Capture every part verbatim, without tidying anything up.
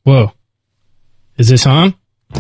Whoa. Is this on?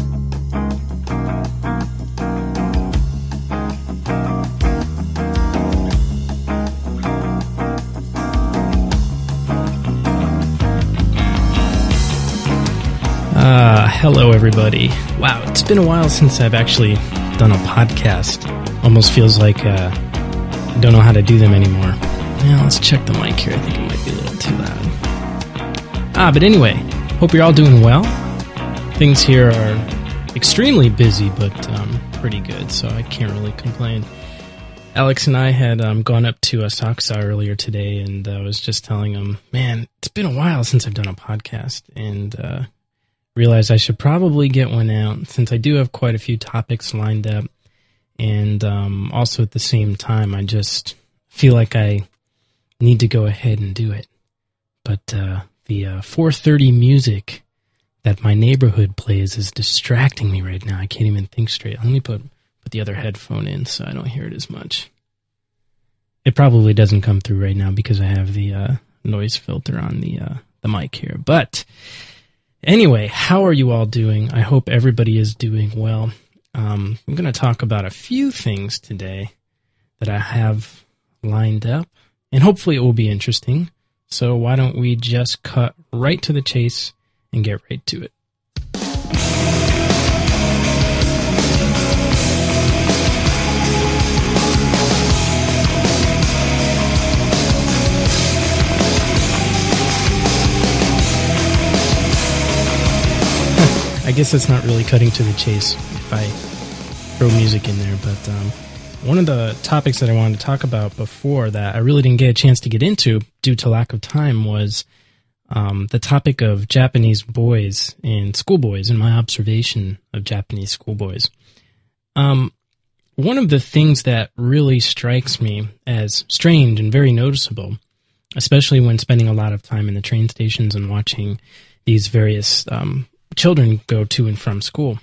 Uh, hello everybody. Wow, it's been a while since I've actually done a podcast. Almost feels like uh, I don't know how to do them anymore. Yeah, let's check the mic here. I think it might be a little too loud. Ah, but anyway, hope you're all doing well. Things here are extremely busy, but um, pretty good, so I can't really complain. Alex and I had um, gone up to Asakusa earlier today, and I was just telling him, man, it's been a while since I've done a podcast, and uh, realized I should probably get one out, since I do have quite a few topics lined up, and um, also at the same time, I just feel like I need to go ahead and do it. But uh, the uh, four thirty music that my neighborhood plays is distracting me right now. I can't even think straight. Let me put, put the other headphone in so I don't hear it as much. It probably doesn't come through right now because I have the uh, noise filter on the uh, the mic here. But anyway, how are you all doing? I hope everybody is doing well. Um, I'm going to talk about a few things today that I have lined up, and hopefully it will be interesting. So why don't we just cut right to the chase and get right to it. I guess that's not really cutting to the chase if I throw music in there, but um, one of the topics that I wanted to talk about before that I really didn't get a chance to get into due to lack of time was um, the topic of Japanese boys and schoolboys and my observation of Japanese schoolboys. Um, one of the things that really strikes me as strange and very noticeable, especially when spending a lot of time in the train stations and watching these various um, children go to and from school,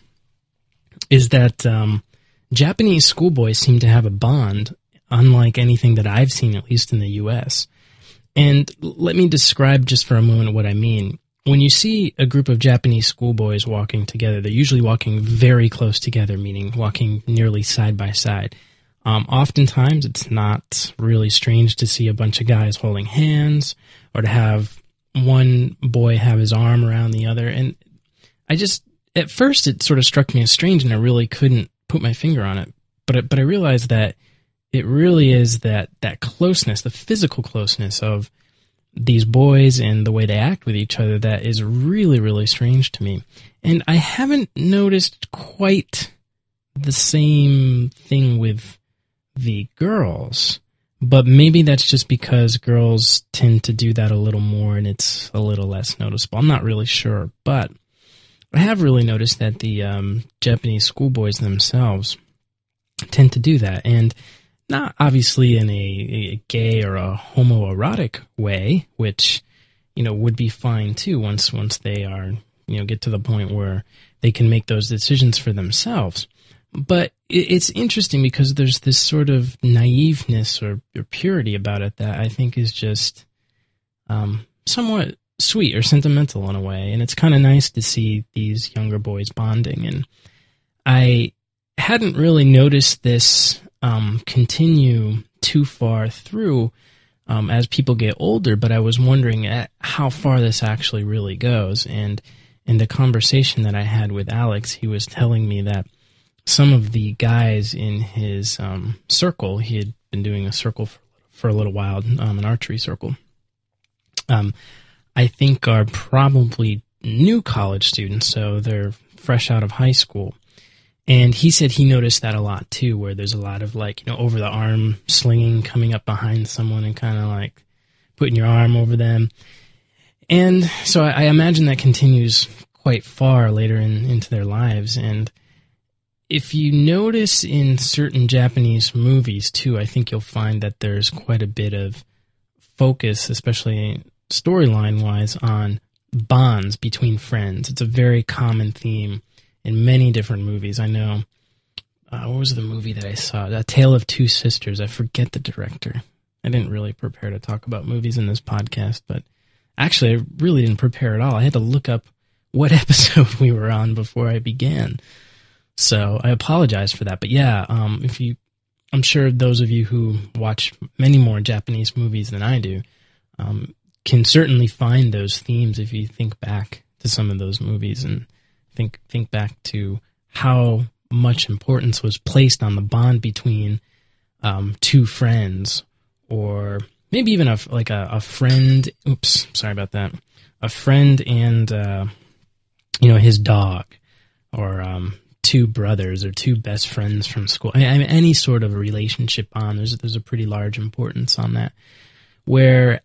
is that um, Japanese schoolboys seem to have a bond unlike anything that I've seen, at least in the U S. And let me describe just for a moment what I mean. When you see a group of Japanese schoolboys walking together, they're usually walking very close together, meaning walking nearly side by side. Um, oftentimes, it's not really strange to see a bunch of guys holding hands or to have one boy have his arm around the other. And I just, at first, it sort of struck me as strange, and I really couldn't put my finger on it. But it, but I realized that it really is that, that closeness, the physical closeness of these boys and the way they act with each other that is really, really strange to me. And I haven't noticed quite the same thing with the girls, but maybe that's just because girls tend to do that a little more and it's a little less noticeable. I'm not really sure, but I have really noticed that the um, Japanese schoolboys themselves tend to do that, and not obviously in a, a gay or a homoerotic way, which, you know, would be fine too once once they are, you know, get to the point where they can make those decisions for themselves. But it, it's interesting because there's this sort of naiveness or, or purity about it that I think is just um, somewhat sweet or sentimental in a way, and it's kind of nice to see these younger boys bonding. And I hadn't really noticed this um, continue too far through um, as people get older, but I was wondering at how far this actually really goes. And in the conversation that I had with Alex, he was telling me that some of the guys in his um, circle, he had been doing a circle for, for a little while, um, an archery circle, um, I think are probably new college students, so they're fresh out of high school. And he said he noticed that a lot too, where there's a lot of like, you know, over the arm slinging, coming up behind someone and kind of like putting your arm over them. And so I, I imagine that continues quite far later in, into their lives. And if you notice in certain Japanese movies too, I think you'll find that there's quite a bit of focus, especially storyline-wise, on bonds between friends. It's a very common theme in many different movies. I know, uh, what was the movie that I saw? A Tale of Two Sisters. I forget the director. I didn't really prepare to talk about movies in this podcast, but actually I really didn't prepare at all. I had to look up what episode we were on before I began. So I apologize for that. But yeah, um, if you, I'm sure those of you who watch many more Japanese movies than I do um, can certainly find those themes if you think back to some of those movies and think think back to how much importance was placed on the bond between um, two friends, or maybe even a like a, a friend. Oops, sorry about that. A friend and uh, you know, his dog, or um, two brothers, or two best friends from school. I mean, any sort of a relationship bond. There's there's a pretty large importance on that. Where,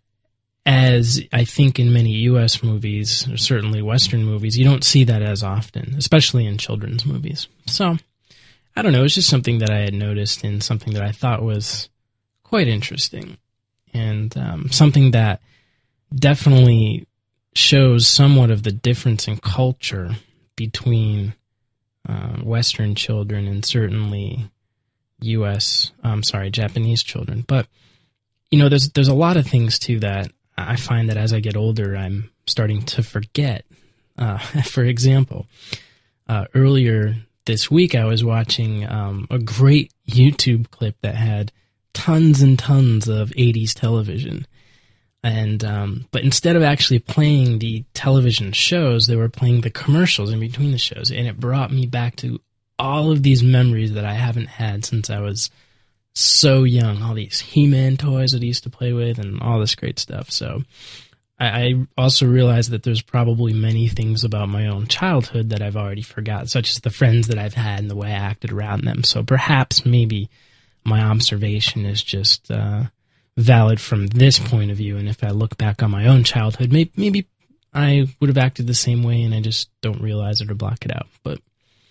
as I think in many U S movies, or certainly Western movies, you don't see that as often, especially in children's movies. So, I don't know, it's just something that I had noticed and something that I thought was quite interesting. And um, something that definitely shows somewhat of the difference in culture between uh, Western children and certainly U S, I'm sorry, Japanese children. But, you know, there's there's a lot of things, too, that I find that as I get older, I'm starting to forget. Uh, for example, uh, earlier this week, I was watching um, a great YouTube clip that had tons and tons of eighties television. And um, but instead of actually playing the television shows, they were playing the commercials in between the shows. And it brought me back to all of these memories that I haven't had since I was so young. All these He-Man toys that I used to play with and all this great stuff. So I, I also realized that there's probably many things about my own childhood that I've already forgot, such as the friends that I've had and the way I acted around them. So perhaps maybe my observation is just uh, valid from this point of view. And if I look back on my own childhood, maybe, maybe I would have acted the same way and I just don't realize it or block it out. But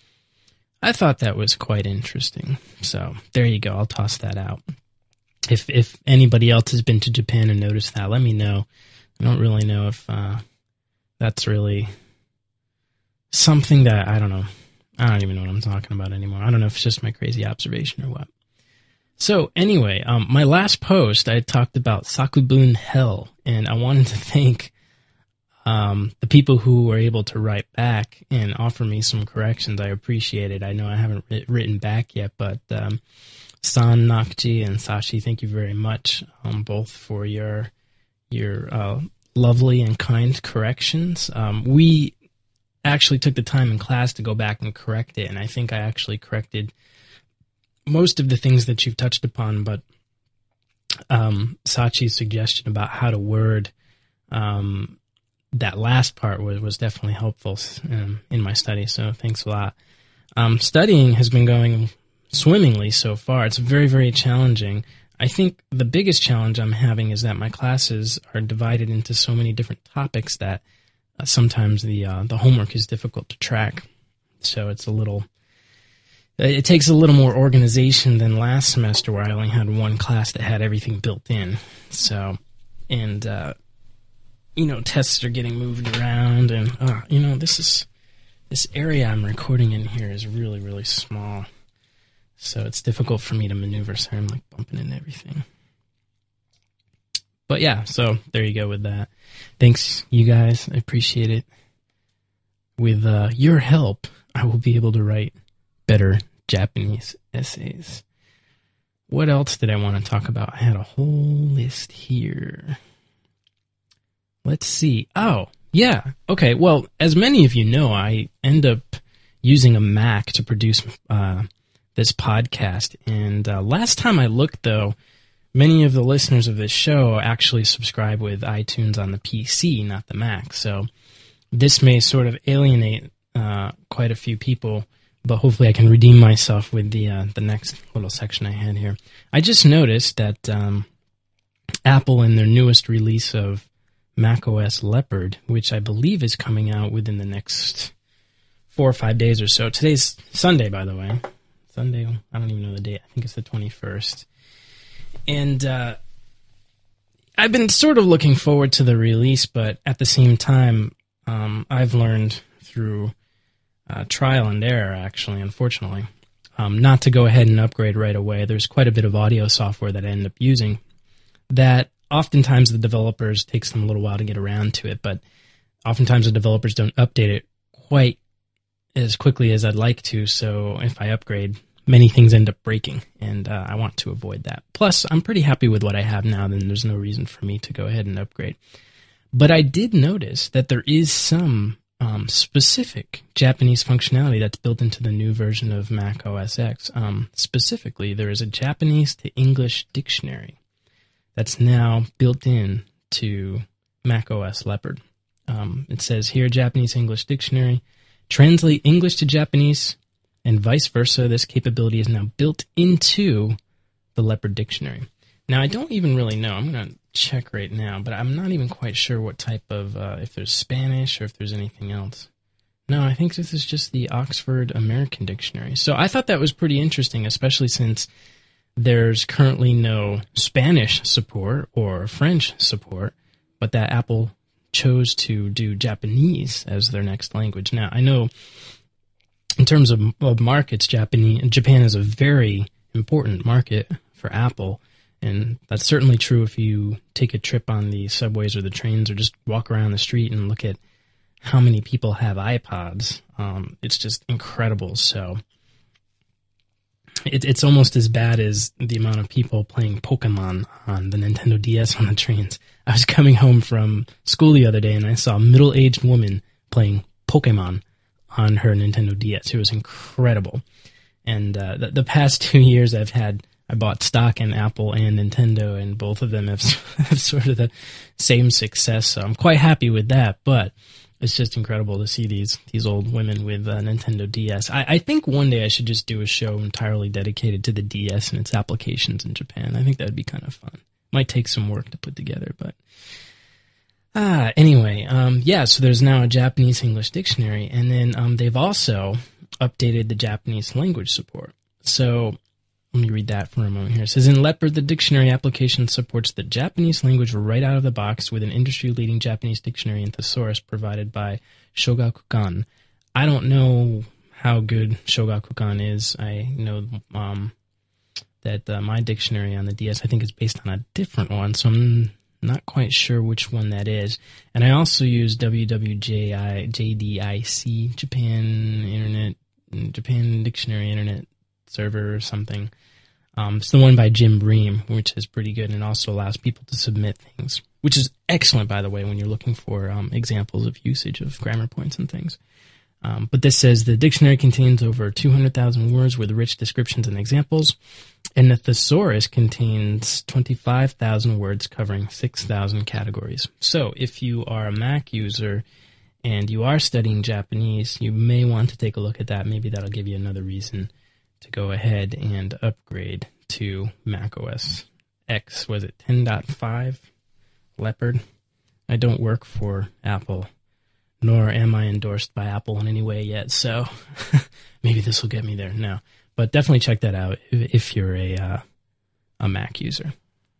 I thought that was quite interesting. So there you go. I'll toss that out. If if anybody else has been to Japan and noticed that, let me know. I don't really know if uh, that's really something that, I don't know. I don't even know what I'm talking about anymore. I don't know if it's just my crazy observation or what. So anyway, um, my last post, I talked about Sakubun Hell, and I wanted to thank um, the people who were able to write back and offer me some corrections. I appreciate it. I know I haven't written back yet, but um, San, Nakji, and Sashi, thank you very much, um, both for your your uh, lovely and kind corrections. Um, we actually took the time in class to go back and correct it, and I think I actually corrected most of the things that you've touched upon, but um, Sachi's suggestion about how to word um, that last part was, was definitely helpful um, in my study, so thanks a lot. Um, studying has been going swimmingly so far. It's very, very challenging. I think the biggest challenge I'm having is that my classes are divided into so many different topics that uh, sometimes the uh, the homework is difficult to track. So it's a little... It takes a little more organization than last semester where I only had one class that had everything built in. So, and, uh, you know, tests are getting moved around and, uh, you know, this is, this area I'm recording in here is really, really small. So it's difficult for me to maneuver, so I'm like bumping into everything. But yeah, so there you go with that. Thanks, you guys. I appreciate it. With uh, your help, I will be able to write better Japanese essays. What else did I want to talk about? I had a whole list here. Let's see. Oh, yeah. Okay, well, as many of you know, I end up using a Mac to produce uh, this podcast. And uh, last time I looked, though, many of the listeners of this show actually subscribe with iTunes on the P C, not the Mac. So this may sort of alienate uh, quite a few people, but hopefully I can redeem myself with the uh, the next little section I had here. I just noticed that um, Apple, in their newest release of macOS Leopard, which I believe is coming out within the next four or five days or so. Today's Sunday, by the way. Sunday, I don't even know the date. I think it's the twenty-first. And uh, I've been sort of looking forward to the release, but at the same time, um, I've learned through Uh, trial and error, actually, unfortunately, um, not to go ahead and upgrade right away. There's quite a bit of audio software that I end up using that oftentimes the developers takes them a little while to get around to it, but oftentimes the developers don't update it quite as quickly as I'd like to, so if I upgrade, many things end up breaking, and uh, I want to avoid that. Plus, I'm pretty happy with what I have now, then there's no reason for me to go ahead and upgrade. But I did notice that there is some um, specific Japanese functionality that's built into the new version of Mac O S X. Um, specifically, there is a Japanese to English dictionary that's now built in to Mac O S Leopard. Um, it says here, Japanese English dictionary, translate English to Japanese, and vice versa. This capability is now built into the Leopard dictionary. Now, I don't even really know. I'm going to check right now, but I'm not even quite sure what type of, uh, if there's Spanish or if there's anything else. No, I think this is just the Oxford American Dictionary. So I thought that was pretty interesting, especially since there's currently no Spanish support or French support, but that Apple chose to do Japanese as their next language. Now, I know in terms of, of markets, Japanese, Japan is a very important market for Apple. And that's certainly true if you take a trip on the subways or the trains or just walk around the street and look at how many people have iPods. Um, it's just incredible. So it, it's almost as bad as the amount of people playing Pokemon on the Nintendo D S on the trains. I was coming home from school the other day and I saw a middle-aged woman playing Pokemon on her Nintendo D S. It was incredible. And uh, the, the past two years I've had I bought stock in Apple and Nintendo, and both of them have, have sort of the same success, so I'm quite happy with that, but it's just incredible to see these these old women with uh, Nintendo D S. I, I think one day I should just do a show entirely dedicated to the D S and its applications in Japan. I think that would be kind of fun. Might take some work to put together, but... Ah, anyway, um, yeah, so there's now a Japanese-English dictionary, and then um, they've also updated the Japanese language support. So... let me read that for a moment here. It says, in Leopard, the dictionary application supports the Japanese language right out of the box with an industry-leading Japanese dictionary and thesaurus provided by Shogakukan. I don't know how good Shogakukan is. I know um, that uh, my dictionary on the D S, I think, is based on a different one, so I'm not quite sure which one that is. And I also use W W J D I C, Japan Internet, Japan Dictionary Internet Server or something. Um, it's the one by Jim Bream, which is pretty good and also allows people to submit things, which is excellent, by the way, when you're looking for um, examples of usage of grammar points and things. Um, but this says the dictionary contains over two hundred thousand words with rich descriptions and examples, and the thesaurus contains twenty-five thousand words covering six thousand categories. So if you are a Mac user and you are studying Japanese, you may want to take a look at that. Maybe that'll give you another reason to go ahead and upgrade to Mac O S X. Was it ten point five Leopard? I don't work for Apple, nor am I endorsed by Apple in any way yet, so maybe this will get me there. No, but definitely check that out if, if you're a uh, a Mac user.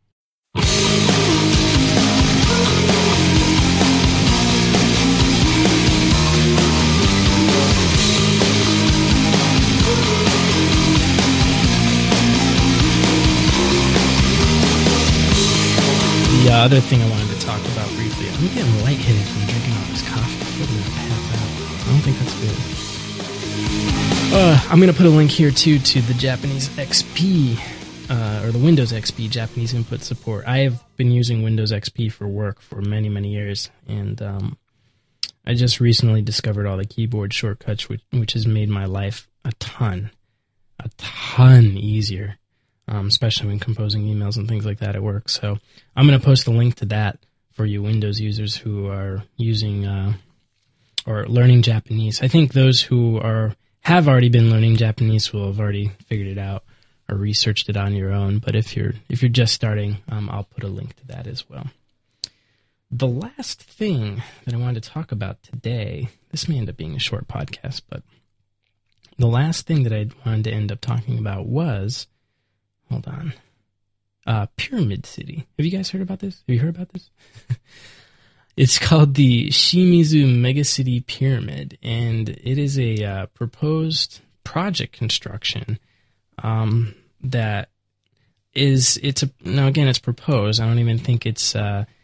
The uh, other thing I wanted to talk about briefly, I'm getting lightheaded from drinking all this coffee. I'm going to pass out. I don't think that's good. Uh, I'm going to put a link here, too, to the Japanese X P, uh, or the Windows X P, Japanese input support. I have been using Windows X P for work for many, many years, and um, I just recently discovered all the keyboard shortcuts, which, which has made my life a ton, a ton easier. Um, especially when composing emails and things like that at work. So I'm going to post a link to that for you Windows users who are using uh, or learning Japanese. I think those who are have already been learning Japanese will have already figured it out or researched it on your own. But if you're if you're just starting, um, I'll put a link to that as well. The last thing that I wanted to talk about today, this may end up being a short podcast, but the last thing that I wanted to end up talking about was Hold on. Uh, Pyramid City. Have you guys heard about this? Have you heard about this? It's called the Shimizu Megacity Pyramid, and it is a uh, proposed project construction um, that is, it's a, now again, it's proposed. I don't even think it's uh,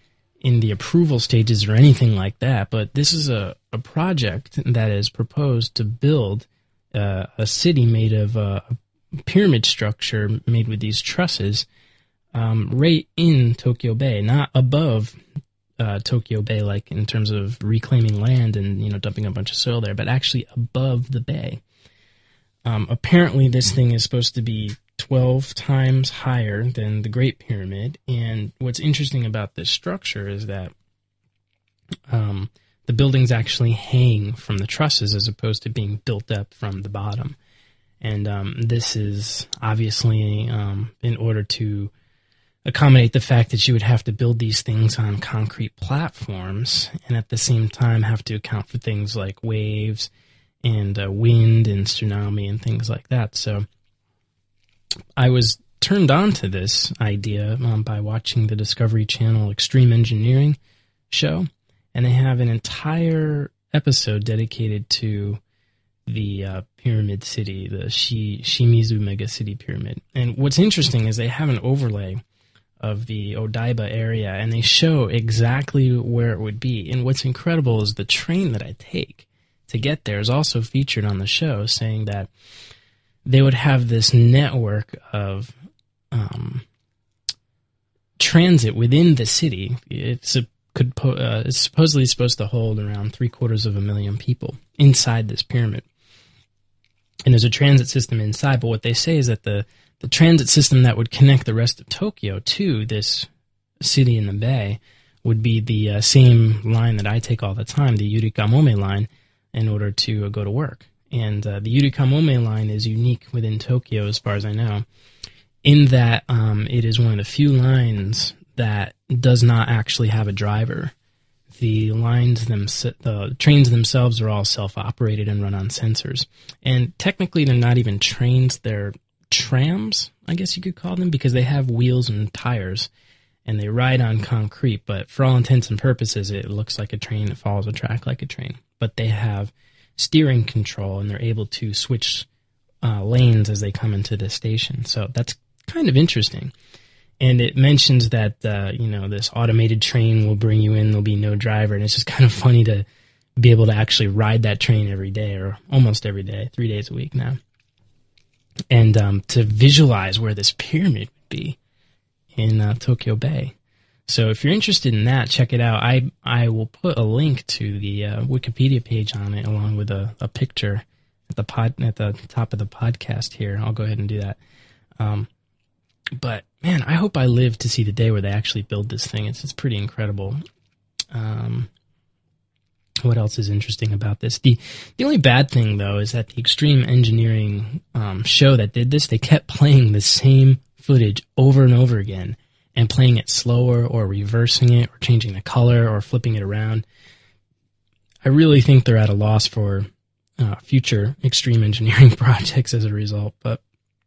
in the approval stages or anything like that, but this is a, a project that is proposed to build uh, a city made of uh, a pyramid structure made with these trusses um, right in Tokyo Bay, not above uh, Tokyo Bay, like in terms of reclaiming land and, you know, dumping a bunch of soil there, but actually above the bay. Um, apparently, this thing is supposed to be twelve times higher than the Great Pyramid, and what's interesting about this structure is that um, the buildings actually hang from the trusses as opposed to being built up from the bottom. And um, this is obviously um, in order to accommodate the fact that you would have to build these things on concrete platforms and at the same time have to account for things like waves and uh, wind and tsunami and things like that. So I was turned on to this idea um, by watching the Discovery Channel Extreme Engineering show, and they have an entire episode dedicated to the uh, pyramid city, the Shi- Shimizu Mega City Pyramid. And what's interesting is they have an overlay of the Odaiba area, and they show exactly where it would be. And what's incredible is the train that I take to get there is also featured on the show, saying that they would have this network of um, transit within the city. It's a, could po- uh, it's supposedly supposed to hold around three quarters of a million people inside this pyramid. And there's a transit system inside, but what they say is that the, the transit system that would connect the rest of Tokyo to this city in the bay would be the uh, same line that I take all the time, the Yurikamome line, in order to uh, go to work. And uh, the Yurikamome line is unique within Tokyo, as far as I know, in that um, it is one of the few lines that does not actually have a driver. The lines, them, the trains themselves are all self-operated and run on sensors. And technically, they're not even trains; they're trams, I guess you could call them, because they have wheels and tires, and they ride on concrete. But for all intents and purposes, it looks like a train. It follows a track like a train. But they have steering control, and they're able to switch uh, lanes as they come into the station. So that's kind of interesting. And it mentions that, uh, you know, this automated train will bring you in, there'll be no driver, and it's just kind of funny to be able to actually ride that train every day, or almost every day, three days a week now. And um, to visualize where this pyramid would be in uh, Tokyo Bay. So if you're interested in that, check it out. I I will put a link to the uh, Wikipedia page on it, along with a, a picture at the pod at the top of the podcast here. I'll go ahead and do that. Um, but man, I hope I live to see the day where they actually build this thing. It's it's pretty incredible. Um, what else is interesting about this? The the only bad thing though is that the Extreme Engineering um, show that did this, they kept playing the same footage over and over again, and playing it slower or reversing it or changing the color or flipping it around. I really think they're at a loss for uh, future extreme engineering projects as a result, but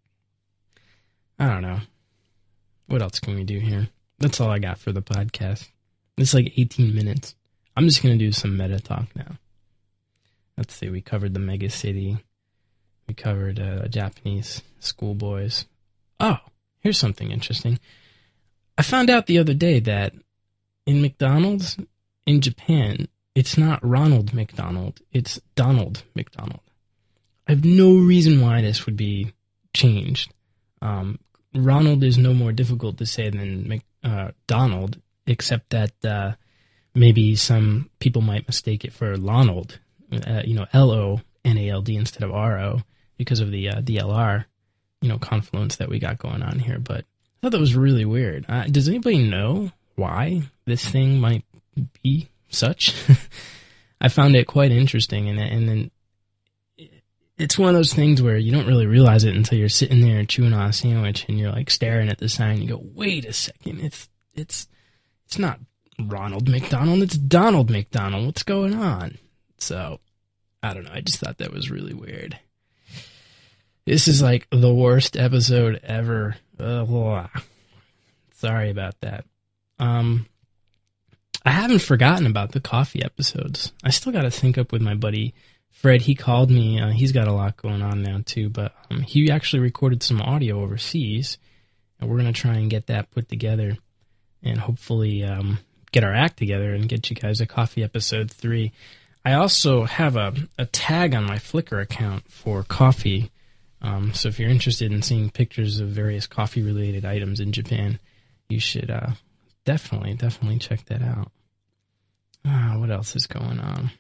I don't know. What else can we do here? That's all I got for the podcast. It's like eighteen minutes. I'm just going to do some meta talk now. Let's see, we covered the mega city. We covered uh, Japanese schoolboys. Oh, here's something interesting. I found out the other day that in McDonald's in Japan, it's not Ronald McDonald, it's Donald McDonald. I have no reason why this would be changed. Um, Ronald is no more difficult to say than Mc, uh, Donald, except that uh, maybe some people might mistake it for Lonald, uh, you know, L O N A L D instead of R O, because of the uh, D L R, you know, confluence that we got going on here. But I thought that was really weird. Uh, does anybody know why this thing might be such? I found it quite interesting, and and then it's one of those things where you don't really realize it until you're sitting there chewing on a sandwich and you're like staring at the sign. And you go, wait a second, it's it's it's not Ronald McDonald, it's Donald McDonald. What's going on? So I don't know. I just thought that was really weird. This is like the worst episode ever. Uh, sorry about that. Um, I haven't forgotten about the coffee episodes. I still got to sync up with my buddy Fred. He called me. Uh, he's got a lot going on now too, but um, he actually recorded some audio overseas, and we're gonna try and get that put together, and hopefully um, get our act together and get you guys a coffee episode three. I also have a, a tag on my Flickr account for coffee. Um, so if you're interested in seeing pictures of various coffee-related items in Japan, you should uh, definitely, definitely check that out. Ah, what else is going on?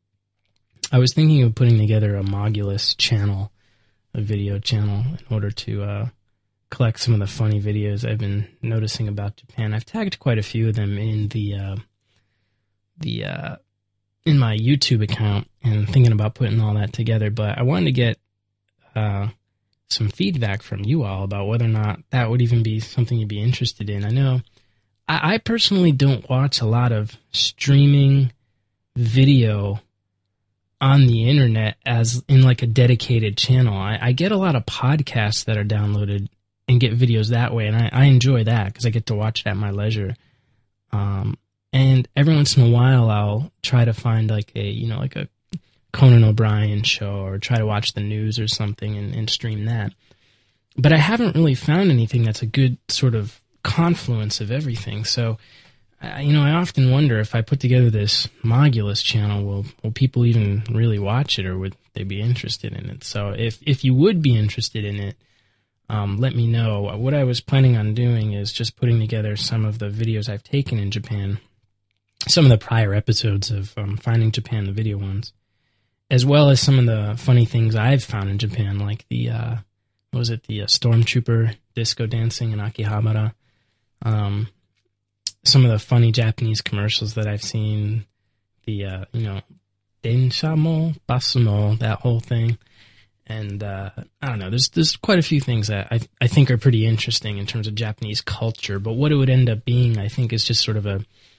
I was thinking of putting together a Mogulus channel, a video channel, in order to uh, collect some of the funny videos I've been noticing about Japan. I've tagged quite a few of them in the uh, the uh, in my YouTube account, and thinking about putting all that together. But I wanted to get uh, some feedback from you all about whether or not that would even be something you'd be interested in. I know I, I personally don't watch a lot of streaming video on the internet as in like a dedicated channel. I, I get a lot of podcasts that are downloaded and get videos that way, and I, I enjoy that because I get to watch it at my leisure. Um, and every once in a while, I'll try to find like a you know like a Conan O'Brien show, or try to watch the news or something and, and stream that. But I haven't really found anything that's a good sort of confluence of everything. So, I, you know, I often wonder if I put together this Mogulus channel, will will people even really watch it, or would they be interested in it? So if, if you would be interested in it, um, let me know. What I was planning on doing is just putting together some of the videos I've taken in Japan, some of the prior episodes of um, Finding Japan, the video ones, as well as some of the funny things I've found in Japan, like the, uh, what was it, the uh, Stormtrooper disco dancing in Akihabara, um, some of the funny Japanese commercials that I've seen, the, uh, you know, Densha mo, Basu mo, that whole thing. And, uh, I don't know, there's there's quite a few things that I I think are pretty interesting in terms of Japanese culture, but what it would end up being, I think, is just sort of a,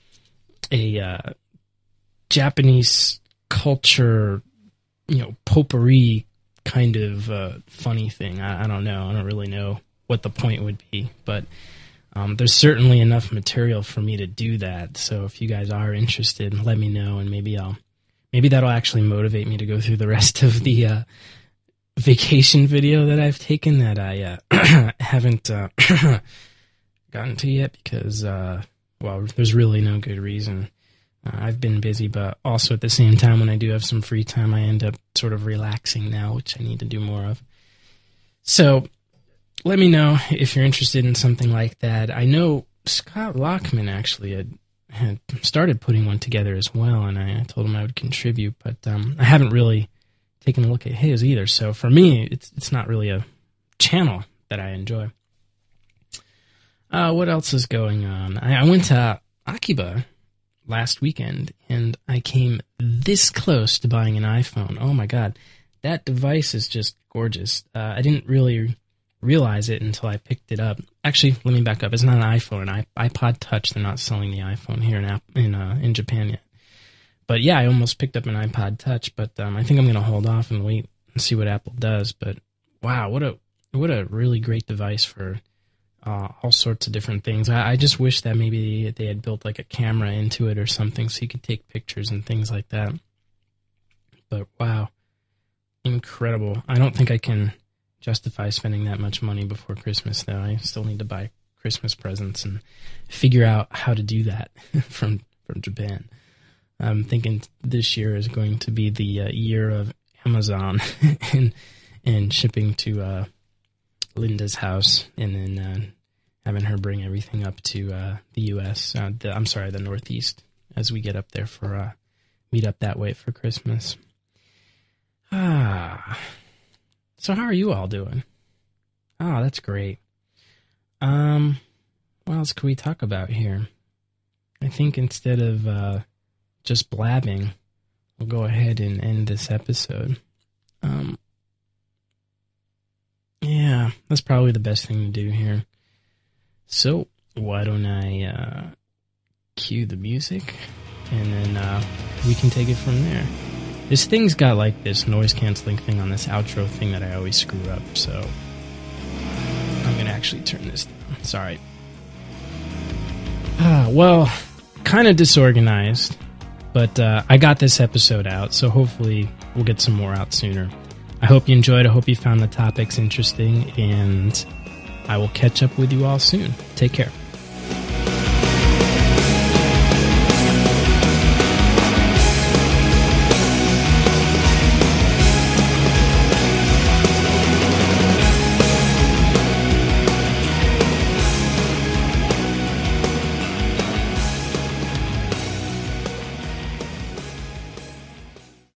a uh, Japanese culture, you know, potpourri kind of uh, funny thing. I, I don't know. I don't really know what the point would be, but um, there's certainly enough material for me to do that. So if you guys are interested, let me know, and maybe I'll maybe that'll actually motivate me to go through the rest of the uh, vacation video that I've taken that I uh, haven't uh, gotten to yet because, uh, well, there's really no good reason. Uh, I've been busy, but also at the same time, when I do have some free time, I end up sort of relaxing now, which I need to do more of. So let me know if you're interested in something like that. I know Scott Lockman actually had, had started putting one together as well, and I, I told him I would contribute, but um, I haven't really taken a look at his either. So for me, it's it's not really a channel that I enjoy. Uh, what else is going on? I, I went to Akiba last weekend, and I came this close to buying an iPhone. Oh my god, that device is just gorgeous. Uh, I didn't really realize it until I picked it up. Actually, let me back up. It's not an iPhone, an iPod Touch. They're not selling the iPhone here in in, uh, in Japan yet. But yeah, I almost picked up an iPod Touch, but um, I think I'm going to hold off and wait and see what Apple does. But wow, what a what a really great device for Uh, all sorts of different things. I, I just wish that maybe they had built like a camera into it or something so you could take pictures and things like that. But wow, incredible. I don't think I can justify spending that much money before Christmas, though. I still need to buy Christmas presents and figure out how to do that from, from Japan. I'm thinking this year is going to be the uh, year of Amazon and, and shipping to uh, Linda's house, and then uh, having her bring everything up to uh, the U S Uh, the, I'm sorry, the Northeast, as we get up there for uh, meet up that way for Christmas. Ah, so how are you all doing? Oh, that's great. Um, what else can we talk about here? I think instead of uh, just blabbing, we'll go ahead and end this episode. Um. Yeah, that's probably the best thing to do here. So, why don't I uh, cue the music, and then uh, we can take it from there. This thing's got like this noise-canceling thing on this outro thing that I always screw up, so I'm going to actually turn this down. Sorry. Ah, well, kind of disorganized, but uh, I got this episode out, so hopefully we'll get some more out sooner. I hope you enjoyed. I hope you found the topics interesting, and I will catch up with you all soon. Take care.